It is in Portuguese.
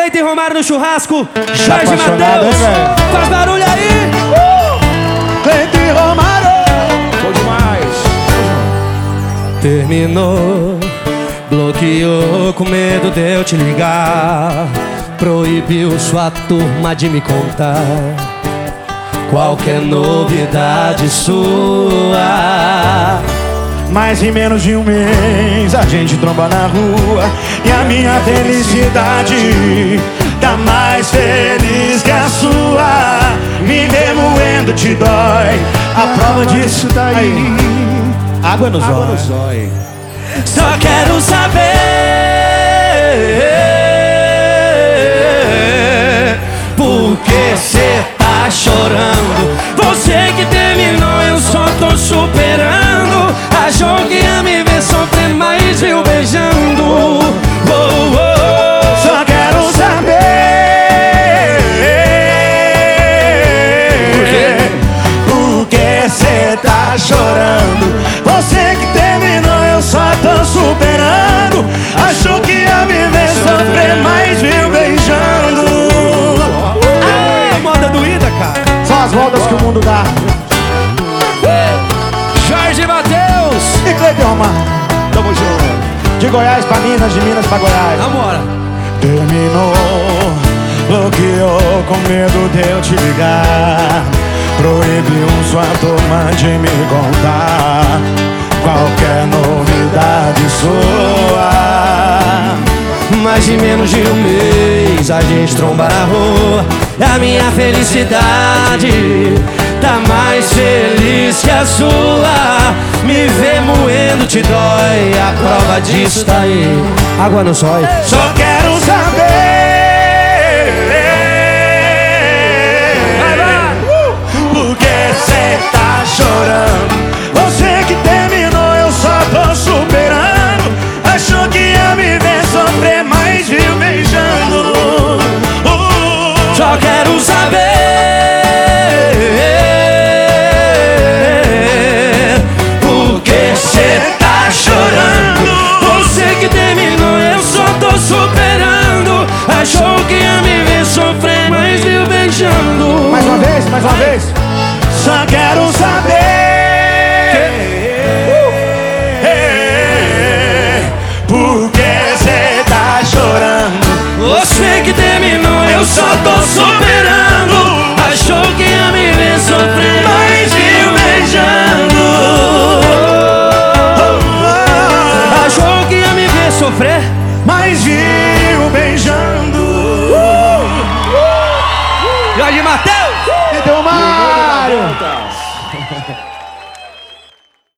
Cleiton e Romário no churrasco. Tá Jorge apaixonado, Matheus, hein, velho? faz barulho aí. Cleiton e Romário. Bom demais. Terminou, bloqueou com medo de eu te ligar. Proibiu sua turma de me contar qualquer novidade sua. Mas em menos de um mês a gente tromba na rua e a minha felicidade tá mais feliz que a sua. Me ver moendo te dói, a prova disso tá aí. Água no zóio. Só quero saber por que cê tá chorando. Você que terminou, eu só tô superando. Achou que ia me ver sofrer, mas viu beijando. Só quero saber por que cê tá chorando. Você que terminou, eu só tô superando. Achou que ia me ver sofrer, mas viu beijando. Moda doída, cara. São as voltas que o mundo dá. Jorge Matheus, E Cleiton Romário, Tamo junto. de Goiás pra Minas, de Minas pra Goiás. namora. Terminou, bloqueou com medo de eu te ligar. Proibiu sua turma de me contar qualquer novidade sua. Mais de menos de um mês a gente tromba na rua. A minha felicidade tá mais feliz que a sua. Me ver moendo te dói, a prova disso tá aí. Água no zóio. Só quero saber por que cê tá chorando. Você que terminou, eu só tô superando. Achou que ia me ver sofrer, mas viu beijando. Só quero saber por que cê tá chorando. Você que terminou, eu só tô superando. Achou que ia me ver sofrer, mas viu beijando. Mais uma vez, mais uma vez. Só quero saber por que cê tá chorando. Você que terminou, eu só tô superando. Achou que ia me ver sofrer, mas viu beijando. Achou que ia me ver sofrer, Mas viu beijando. Jorge Matheus. Cleiton Romário.